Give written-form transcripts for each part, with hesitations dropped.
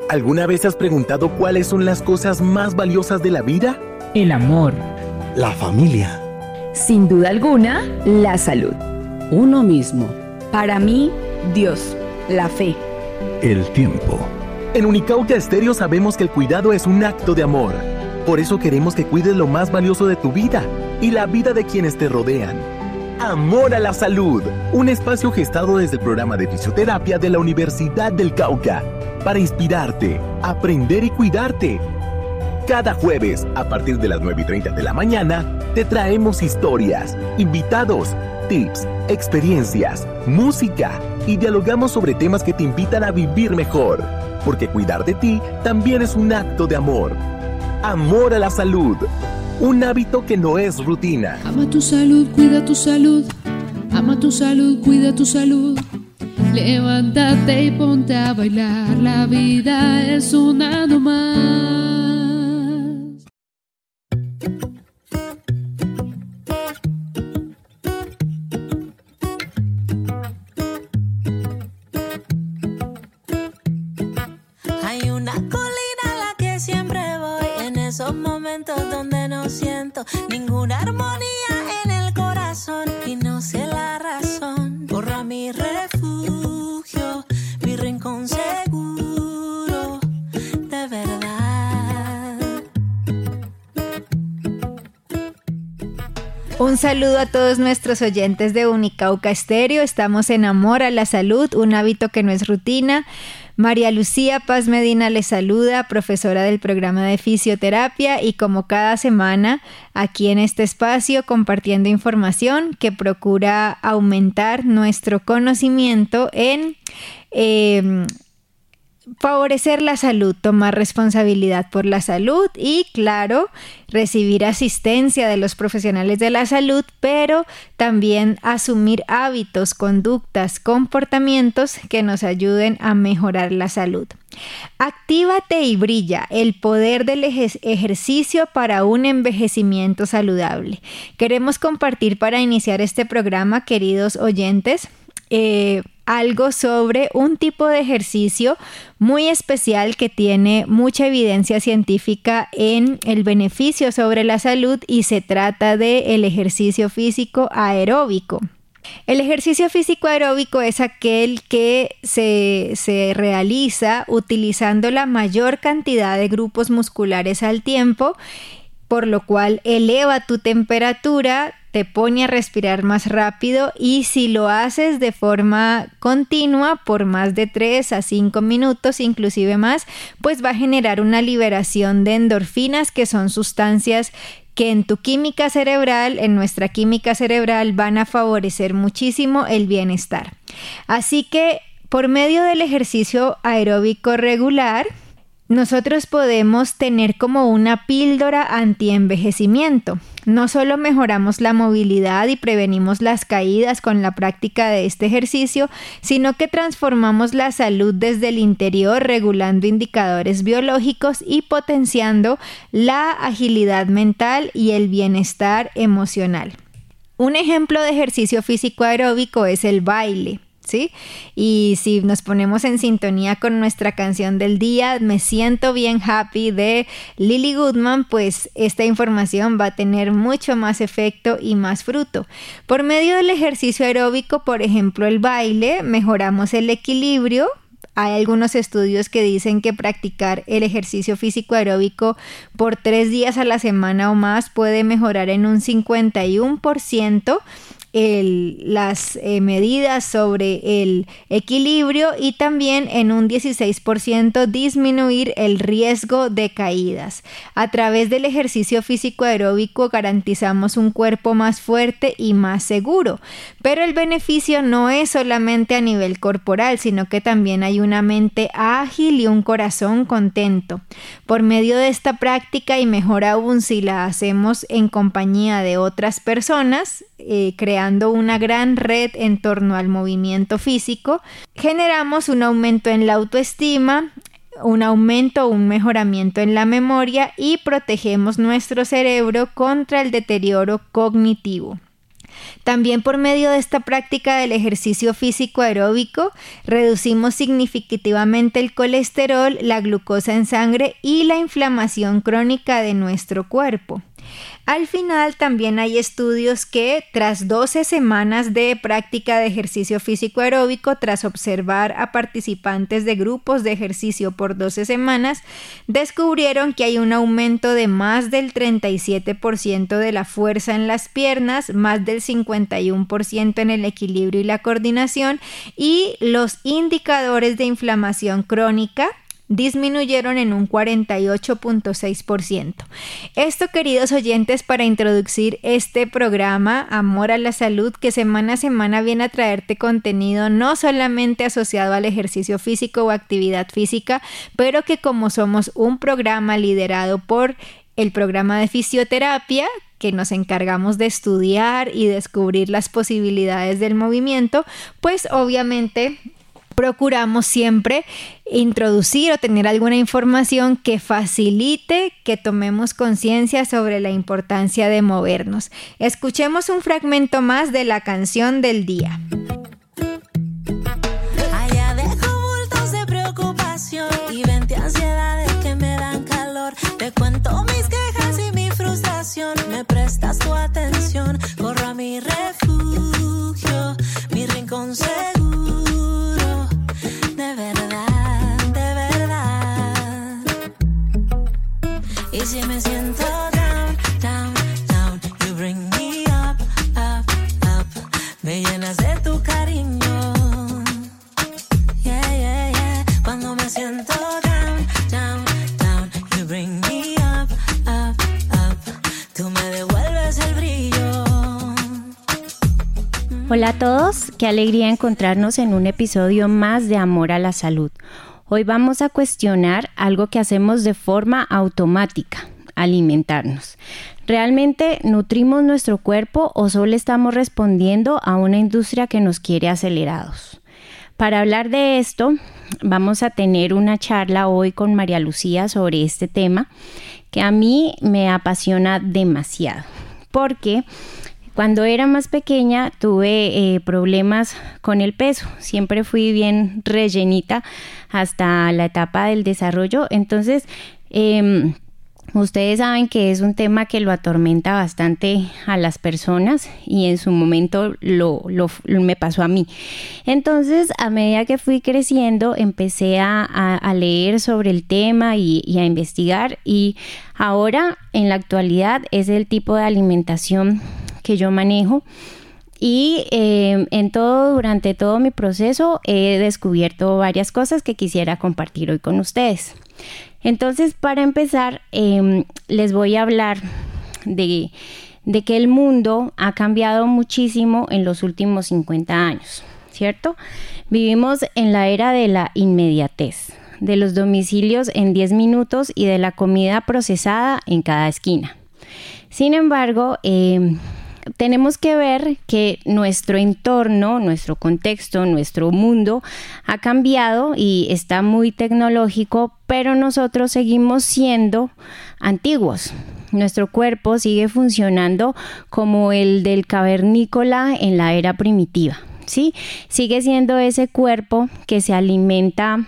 ¿Alguna vez has preguntado cuáles son las cosas más valiosas de la vida? El amor. La familia. Sin duda alguna, la salud. Uno mismo. Para mí, Dios, la fe. El tiempo. En Unicauca Estéreo sabemos que el cuidado es un acto de amor. Por eso queremos que cuides lo más valioso de tu vida y la vida de quienes te rodean. Amor a la Salud, un espacio gestado desde el programa de fisioterapia de la Universidad del Cauca, para inspirarte, aprender y cuidarte. Cada jueves, a partir de las 9:30 de la mañana, te traemos historias, invitados, tips, experiencias, música y dialogamos sobre temas que te invitan a vivir mejor, porque cuidar de ti también es un acto de amor. Amor a la Salud, un hábito que no es rutina. Ama tu salud, cuida tu salud. Ama tu salud, cuida tu salud. Levántate y ponte a bailar. La vida es una nomás. Hay una colina a la que siempre voy, en esos momentos donde no siento ninguna armonía en el corazón y no sé la razón. Borra mi refugio, mi rincón seguro, de verdad. Un saludo a todos nuestros oyentes de Unicauca Estéreo. Estamos en Amor a la Salud, un hábito que no es rutina. María Lucía Paz Medina les saluda, profesora del programa de fisioterapia, y como cada semana aquí en este espacio compartiendo información que procura aumentar nuestro conocimiento en favorecer la salud, tomar responsabilidad por la salud y, claro, recibir asistencia de los profesionales de la salud, pero también asumir hábitos, conductas, comportamientos que nos ayuden a mejorar la salud. Actívate y brilla, el poder del ejercicio para un envejecimiento saludable. Queremos compartir para iniciar este programa, queridos oyentes, algo sobre un tipo de ejercicio muy especial que tiene mucha evidencia científica en el beneficio sobre la salud, y se trata del ejercicio físico aeróbico. El ejercicio físico aeróbico es aquel que se realiza utilizando la mayor cantidad de grupos musculares al tiempo, por lo cual eleva tu temperatura, te pone a respirar más rápido, y si lo haces de forma continua por más de 3 a 5 minutos, inclusive más, pues va a generar una liberación de endorfinas, que son sustancias que en tu química cerebral, en nuestra química cerebral, van a favorecer muchísimo el bienestar. Así que por medio del ejercicio aeróbico regular, nosotros podemos tener como una píldora antienvejecimiento. No solo mejoramos la movilidad y prevenimos las caídas con la práctica de este ejercicio, sino que transformamos la salud desde el interior, regulando indicadores biológicos y potenciando la agilidad mental y el bienestar emocional. Un ejemplo de ejercicio físico aeróbico es el baile, ¿sí? Y si nos ponemos en sintonía con nuestra canción del día, Me Siento Bien Happy, de Lily Goodman, pues esta información va a tener mucho más efecto y más fruto. Por medio del ejercicio aeróbico, por ejemplo el baile, mejoramos el equilibrio. Hay algunos estudios que dicen que practicar el ejercicio físico aeróbico por 3 días a la semana o más puede mejorar en un 51% las medidas sobre el equilibrio, y también en un 16% disminuir el riesgo de caídas. A través del ejercicio físico aeróbico garantizamos un cuerpo más fuerte y más seguro, pero el beneficio no es solamente a nivel corporal, sino que también hay una mente ágil y un corazón contento. Por medio de esta práctica, y mejor aún si la hacemos en compañía de otras personas, creando una gran red en torno al movimiento físico, generamos un aumento en la autoestima, un mejoramiento en la memoria, y protegemos nuestro cerebro contra el deterioro cognitivo. También por medio de esta práctica del ejercicio físico aeróbico, reducimos significativamente el colesterol, la glucosa en sangre y la inflamación crónica de nuestro cuerpo. Al final también hay estudios que tras 12 semanas de práctica de ejercicio físico aeróbico, tras observar a participantes de grupos de ejercicio por 12 semanas, descubrieron que hay un aumento de más del 37% de la fuerza en las piernas, más del 51% en el equilibrio y la coordinación, y los indicadores de inflamación crónica disminuyeron en un 48.6%. Esto, queridos oyentes, para introducir este programa Amor a la Salud, que semana a semana viene a traerte contenido no solamente asociado al ejercicio físico o actividad física, pero que como somos un programa liderado por el programa de fisioterapia, que nos encargamos de estudiar y descubrir las posibilidades del movimiento, pues obviamente procuramos siempre introducir o tener alguna información que facilite que tomemos conciencia sobre la importancia de movernos. Escuchemos un fragmento más de la canción del día. Allá dejo bultos de preocupación y 20 ansiedades que me dan calor. Te cuento mis quejas y mi frustración. Me prestas tu atención. Corro a mi refugio, mi rincón seguro. De verdad. Y si me siento down, down, down, you bring me up, up, up. Me llenas de tu cariño. Yeah, yeah, yeah. Cuando me siento down, down, down, you bring me up, up, up. Tú me devuelves el brillo. Hola a todos, qué alegría encontrarnos en un episodio más de Amor a la Salud. Hoy vamos a cuestionar algo que hacemos de forma automática, alimentarnos. ¿Realmente nutrimos nuestro cuerpo o solo estamos respondiendo a una industria que nos quiere acelerados? Para hablar de esto, vamos a tener una charla hoy con María Lucía sobre este tema que a mí me apasiona demasiado, porque cuando era más pequeña tuve problemas con el peso. Siempre fui bien rellenita hasta la etapa del desarrollo. Entonces, ustedes saben que es un tema que lo atormenta bastante a las personas y en su momento me pasó a mí. Entonces, a medida que fui creciendo, empecé a leer sobre el tema y a investigar. Y ahora, en la actualidad, es el tipo de alimentación que yo manejo y durante todo mi proceso he descubierto varias cosas que quisiera compartir hoy con ustedes. Entonces, para empezar, les voy a hablar de que el mundo ha cambiado muchísimo en los últimos 50 años, ¿cierto? Vivimos en la era de la inmediatez, de los domicilios en 10 minutos y de la comida procesada en cada esquina. Sin embargo, tenemos que ver que nuestro entorno, nuestro contexto, nuestro mundo ha cambiado y está muy tecnológico, pero nosotros seguimos siendo antiguos. Nuestro cuerpo sigue funcionando como el del cavernícola en la era primitiva, ¿sí? Sigue siendo ese cuerpo que se alimenta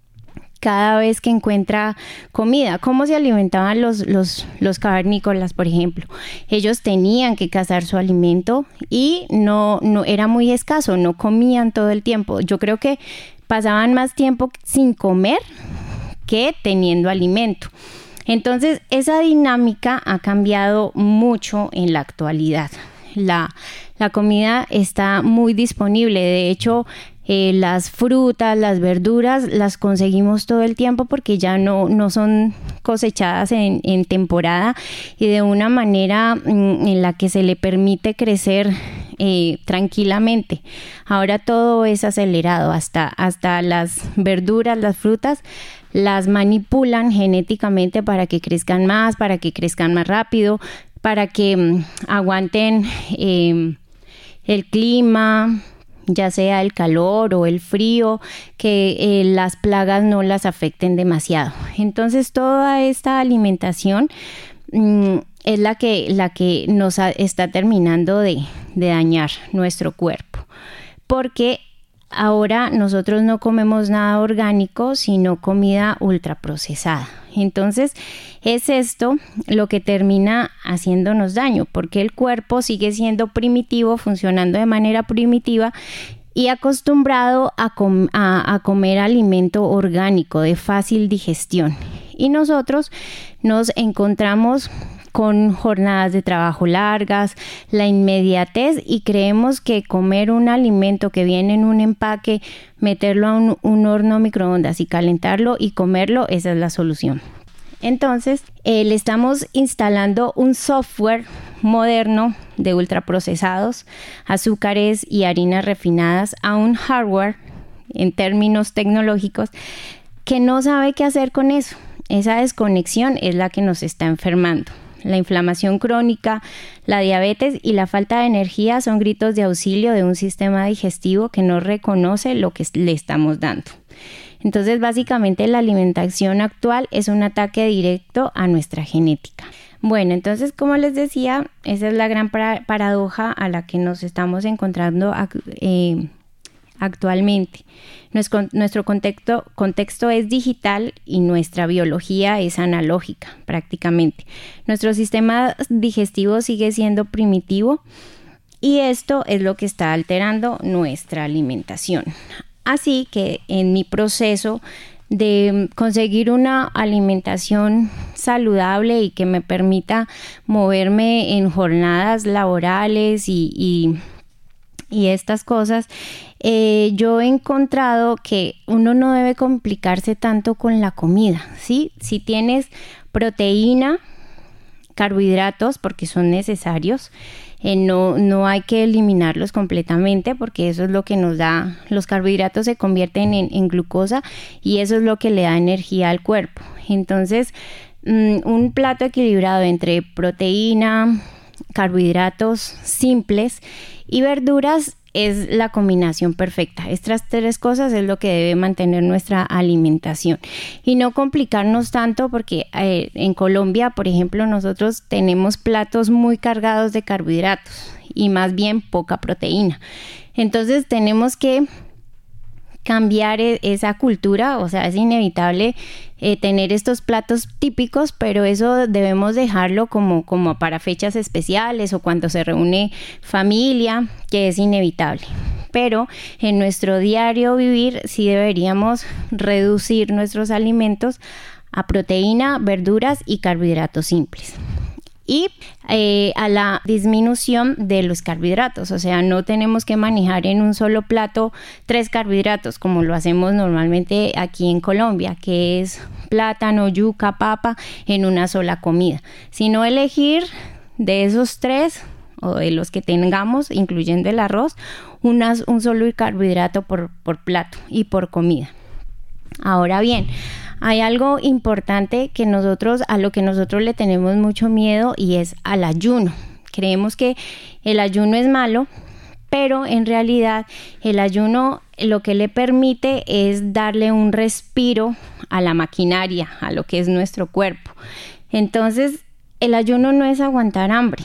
cada vez que encuentra comida. ¿Cómo se alimentaban los cavernícolas, por ejemplo? Ellos tenían que cazar su alimento y no era muy escaso, no comían todo el tiempo. Yo creo que pasaban más tiempo sin comer que teniendo alimento. Entonces, esa dinámica ha cambiado mucho en la actualidad. La comida está muy disponible. De hecho, las frutas, las verduras las conseguimos todo el tiempo porque ya no son cosechadas en temporada y de una manera en la que se le permite crecer tranquilamente. Ahora todo es acelerado, hasta las verduras, las frutas las manipulan genéticamente para que crezcan más rápido, para que aguanten el clima, ya sea el calor o el frío, que las plagas no las afecten demasiado. Entonces, toda esta alimentación es la que nos está terminando de dañar nuestro cuerpo, porque ahora nosotros no comemos nada orgánico, sino comida ultraprocesada. Entonces es esto lo que termina haciéndonos daño, porque el cuerpo sigue siendo primitivo, funcionando de manera primitiva y acostumbrado a comer alimento orgánico de fácil digestión. Y nosotros nos encontramos con jornadas de trabajo largas, la inmediatez, y creemos que comer un alimento que viene en un empaque, meterlo a un horno microondas y calentarlo y comerlo, esa es la solución. Entonces, le estamos instalando un software moderno de ultraprocesados, azúcares y harinas refinadas a un hardware, en términos tecnológicos, que no sabe qué hacer con eso. Esa desconexión es la que nos está enfermando. La inflamación crónica, la diabetes y la falta de energía son gritos de auxilio de un sistema digestivo que no reconoce lo que le estamos dando. Entonces, básicamente, la alimentación actual es un ataque directo a nuestra genética. Bueno, entonces, como les decía, esa es la gran paradoja a la que nos estamos encontrando actualmente. Nuestro contexto es digital y nuestra biología es analógica prácticamente. Nuestro sistema digestivo sigue siendo primitivo y esto es lo que está alterando nuestra alimentación. Así que en mi proceso de conseguir una alimentación saludable y que me permita moverme en jornadas laborales y estas cosas, yo he encontrado que uno no debe complicarse tanto con la comida, ¿sí? Si tienes proteína, carbohidratos, porque son necesarios, no hay que eliminarlos completamente, porque eso es lo que nos da, los carbohidratos se convierten en glucosa y eso es lo que le da energía al cuerpo. Entonces, un plato equilibrado entre proteína, carbohidratos simples y verduras es la combinación perfecta. Estas tres cosas es lo que debe mantener nuestra alimentación y no complicarnos tanto, porque en Colombia, por ejemplo, nosotros tenemos platos muy cargados de carbohidratos y más bien poca proteína. Entonces tenemos que cambiar esa cultura, o sea, es inevitable tener estos platos típicos, pero eso debemos dejarlo como para fechas especiales o cuando se reúne familia, que es inevitable. Pero en nuestro diario vivir sí deberíamos reducir nuestros alimentos a proteína, verduras y carbohidratos simples. Y a la disminución de los carbohidratos, o sea, no tenemos que manejar en un solo plato 3 carbohidratos como lo hacemos normalmente aquí en Colombia, que es plátano, yuca, papa en una sola comida, sino elegir de esos 3 o de los que tengamos, incluyendo el arroz, un solo carbohidrato por plato y por comida. Ahora bien, hay algo importante a lo que nosotros le tenemos mucho miedo, y es al ayuno. Creemos que el ayuno es malo, pero en realidad el ayuno lo que le permite es darle un respiro a la maquinaria, a lo que es nuestro cuerpo. Entonces, el ayuno no es aguantar hambre.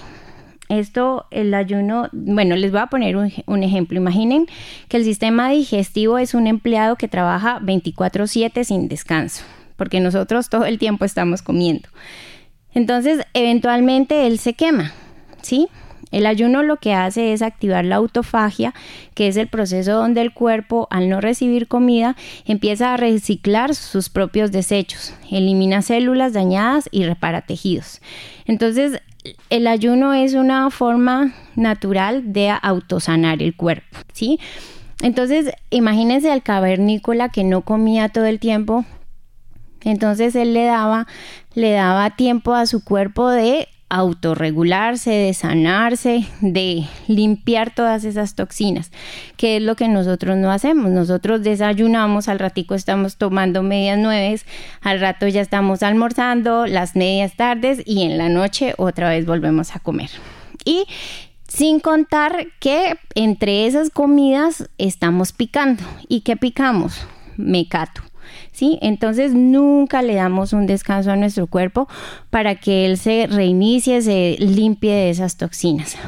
El ayuno, bueno, les voy a poner un ejemplo. Imaginen que el sistema digestivo es un empleado que trabaja 24/7 sin descanso, porque nosotros todo el tiempo estamos comiendo. Entonces, eventualmente él se quema, ¿sí? El ayuno lo que hace es activar la autofagia, que es el proceso donde el cuerpo, al no recibir comida, empieza a reciclar sus propios desechos, elimina células dañadas y repara tejidos. Entonces, el ayuno es una forma natural de autosanar el cuerpo, ¿sí? Entonces, imagínense al cavernícola que no comía todo el tiempo. Entonces, él le daba tiempo a su cuerpo de autorregularse, de sanarse, de limpiar todas esas toxinas, que es lo que nosotros no hacemos. Nosotros desayunamos, al ratico estamos tomando medias nueves, al rato ya estamos almorzando, las medias tardes, y en la noche otra vez volvemos a comer. Y sin contar que entre esas comidas estamos picando. ¿Y qué picamos? Mecato. ¿Sí? Entonces nunca le damos un descanso a nuestro cuerpo para que él se reinicie, se limpie de esas toxinas.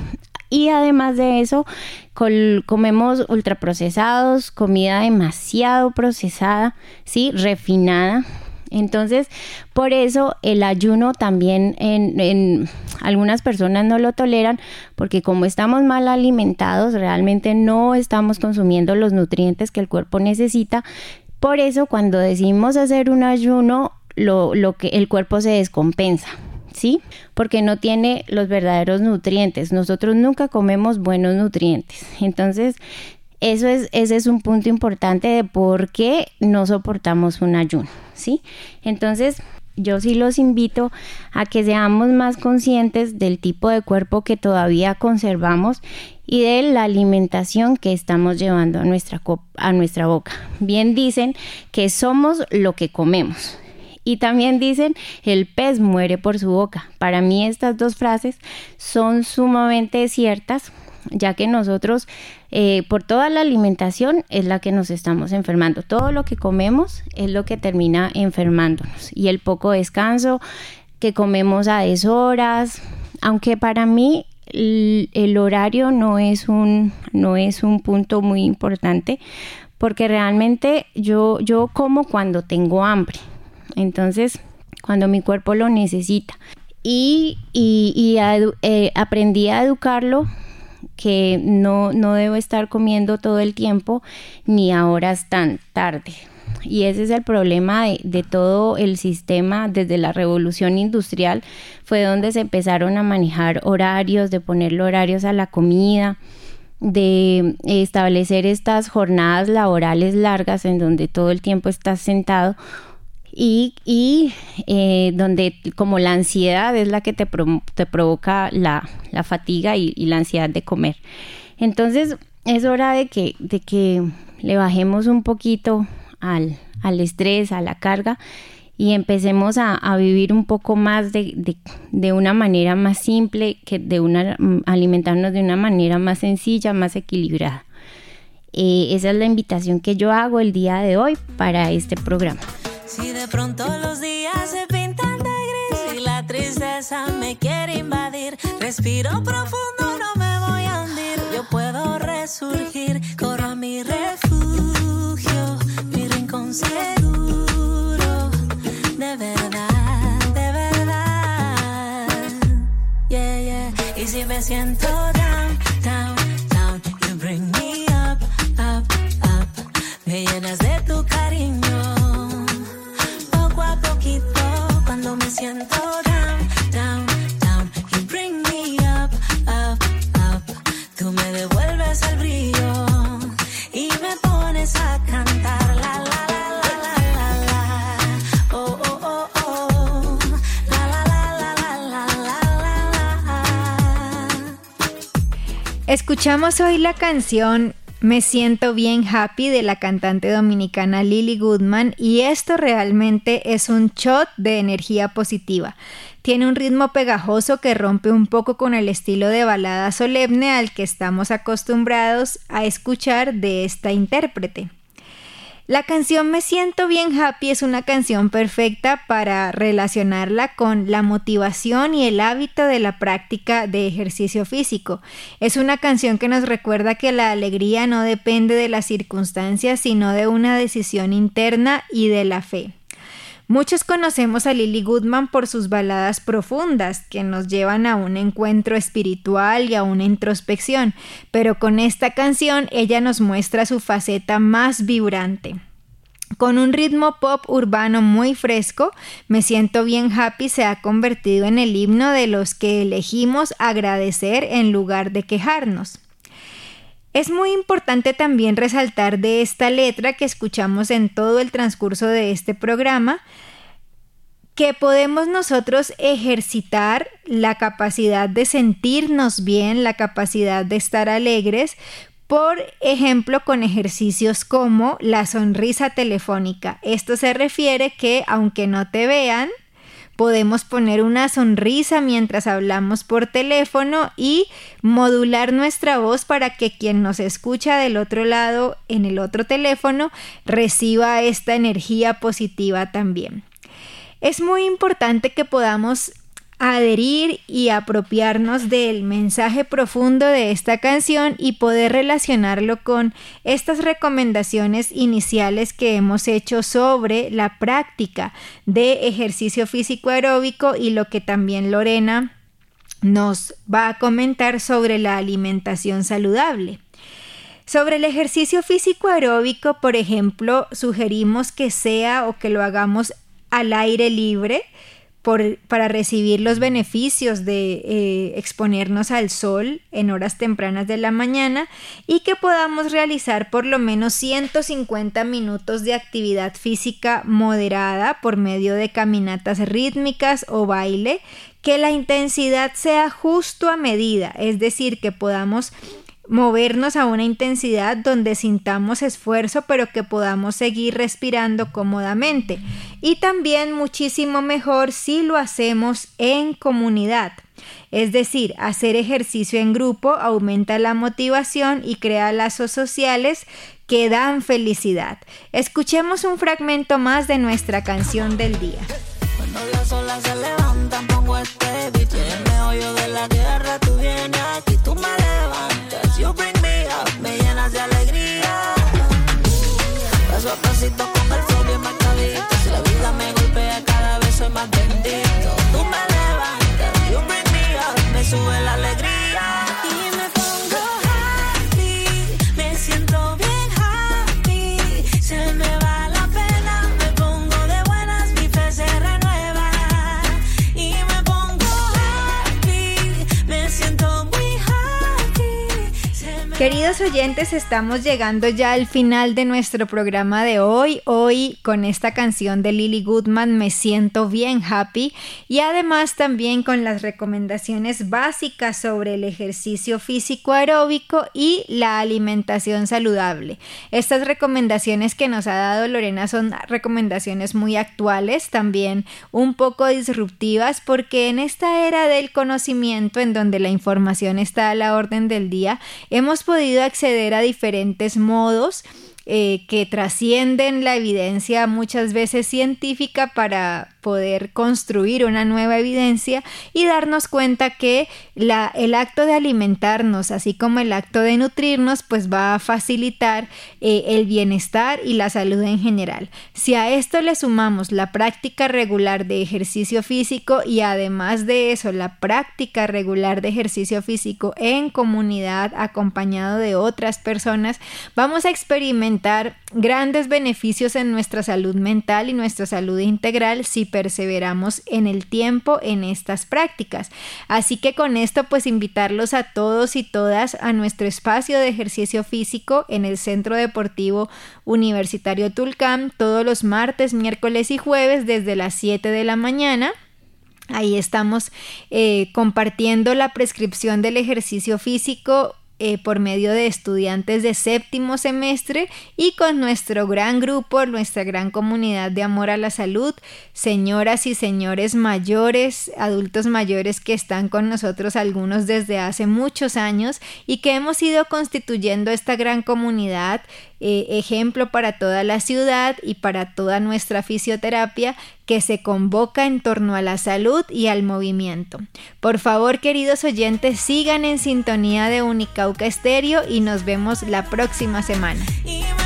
y además de eso comemos ultraprocesados, comida demasiado procesada, ¿sí? Refinada. Entonces, por eso el ayuno también en algunas personas no lo toleran, porque como estamos mal alimentados, realmente no estamos consumiendo los nutrientes que el cuerpo necesita. Por eso, cuando decidimos hacer un ayuno, lo que el cuerpo se descompensa, ¿sí? Porque no tiene los verdaderos nutrientes. Nosotros nunca comemos buenos nutrientes. Entonces, ese es un punto importante de por qué no soportamos un ayuno, ¿sí? Entonces, yo sí los invito a que seamos más conscientes del tipo de cuerpo que todavía conservamos y de la alimentación que estamos llevando a nuestra boca. Bien dicen que somos lo que comemos. Y también dicen, el pez muere por su boca. Para mí estas dos frases son sumamente ciertas, ya que nosotros, por toda la alimentación, es la que nos estamos enfermando. Todo lo que comemos es lo que termina enfermándonos. Y el poco descanso, que comemos a deshoras, aunque para mí el horario no es un punto muy importante, porque realmente yo como cuando tengo hambre. Entonces, cuando mi cuerpo lo necesita. Y aprendí a educarlo, que no debo estar comiendo todo el tiempo ni a horas tan tarde. Y ese es el problema de todo el sistema. Desde la revolución industrial fue donde se empezaron a manejar horarios, de ponerle horarios a la comida, de establecer estas jornadas laborales largas en donde todo el tiempo estás sentado. Y donde como la ansiedad es la que te provoca la fatiga y la ansiedad de comer. Entonces es hora de que le bajemos un poquito al estrés, a la carga, y empecemos a vivir un poco más de una manera más simple, alimentarnos de una manera más sencilla, más equilibrada. Esa es la invitación que yo hago el día de hoy para este programa. Si de pronto los días se pintan de gris y la tristeza me quiere invadir, respiro profundo, no me voy a hundir. Yo puedo resurgir, corro a mi refugio, mi rincón seguro. De verdad, yeah, yeah. Y si me siento down, down, down, you bring me up, up, up. Me llenas de tu cariño. Cuando me siento down, down, down, you bring me up, up, up. Tú me devuelves el brillo y me pones a cantar la la la la la la la. Oh oh oh oh. La la la la la la la la. Escuchamos hoy la canción Me Siento Bien Happy de la cantante dominicana Lily Goodman, y esto realmente es un shot de energía positiva. Tiene un ritmo pegajoso que rompe un poco con el estilo de balada solemne al que estamos acostumbrados a escuchar de esta intérprete. La canción Me Siento Bien Happy es una canción perfecta para relacionarla con la motivación y el hábito de la práctica de ejercicio físico. Es una canción que nos recuerda que la alegría no depende de las circunstancias, sino de una decisión interna y de la fe. Muchos conocemos a Lily Goodman por sus baladas profundas que nos llevan a un encuentro espiritual y a una introspección, pero con esta canción ella nos muestra su faceta más vibrante. Con un ritmo pop urbano muy fresco, Me Siento Bien Happy se ha convertido en el himno de los que elegimos agradecer en lugar de quejarnos. Es muy importante también resaltar de esta letra que escuchamos en todo el transcurso de este programa que podemos nosotros ejercitar la capacidad de sentirnos bien, la capacidad de estar alegres, por ejemplo, con ejercicios como la sonrisa telefónica. Esto se refiere que aunque no te vean, podemos poner una sonrisa mientras hablamos por teléfono y modular nuestra voz para que quien nos escucha del otro lado en el otro teléfono reciba esta energía positiva también. Es muy importante que podamos adherir y apropiarnos del mensaje profundo de esta canción y poder relacionarlo con estas recomendaciones iniciales que hemos hecho sobre la práctica de ejercicio físico aeróbico y lo que también Lorena nos va a comentar sobre la alimentación saludable. Sobre el ejercicio físico aeróbico, por ejemplo, sugerimos que sea o que lo hagamos al aire libre para recibir los beneficios de exponernos al sol en horas tempranas de la mañana y que podamos realizar por lo menos 150 minutos de actividad física moderada por medio de caminatas rítmicas o baile, que la intensidad sea justo a medida, es decir, que podamos movernos a una intensidad donde sintamos esfuerzo pero que podamos seguir respirando cómodamente, y también muchísimo mejor si lo hacemos en comunidad. Es decir, hacer ejercicio en grupo aumenta la motivación y crea lazos sociales que dan felicidad. Escuchemos un fragmento más de nuestra canción del día. Cuando las olas se levantan, pongo este beat en el meollo de la guerra. Tú vienes aquí, tú me levantas. You bring me up, me llenas de alegría. Paso a pasito con el flow bien marcadito. Si la vida me golpea, cada vez soy más bendito. Tú me levantas, you bring me up, me sube la alegría. Y me pongo happy, me siento bien happy. Se me va la pena, me pongo de buenas, mi fe se renueva. Y me pongo happy, me siento muy happy. Queridos oyentes, estamos llegando ya al final de nuestro programa de hoy. Hoy con esta canción de Lily Goodman, Me Siento Bien Happy, y además también con las recomendaciones básicas sobre el ejercicio físico aeróbico y la alimentación saludable. Estas recomendaciones que nos ha dado Lorena son recomendaciones muy actuales, también un poco disruptivas, porque en esta era del conocimiento, en donde la información está a la orden del día, hemos podido acceder a diferentes modos que trascienden la evidencia muchas veces científica para poder construir una nueva evidencia y darnos cuenta que el acto de alimentarnos, así como el acto de nutrirnos, pues va a facilitar el bienestar y la salud en general. Si a esto le sumamos la práctica regular de ejercicio físico y además de eso la práctica regular de ejercicio físico en comunidad acompañado de otras personas, vamos a experimentar grandes beneficios en nuestra salud mental y nuestra salud integral si perseveramos en el tiempo en estas prácticas. Así que con esto pues invitarlos a todos y todas a nuestro espacio de ejercicio físico en el Centro Deportivo Universitario Tulcán todos los martes, miércoles y jueves desde las 7 de la mañana. Ahí estamos compartiendo la prescripción del ejercicio físico por medio de estudiantes de séptimo semestre y con nuestro gran grupo, nuestra gran comunidad de amor a la salud, señoras y señores mayores, adultos mayores que están con nosotros, algunos desde hace muchos años, y que hemos ido constituyendo esta gran comunidad, ejemplo para toda la ciudad y para toda nuestra fisioterapia, que se convoca en torno a la salud y al movimiento. Por favor, queridos oyentes, sigan en sintonía de Unicauca Estéreo y nos vemos la próxima semana.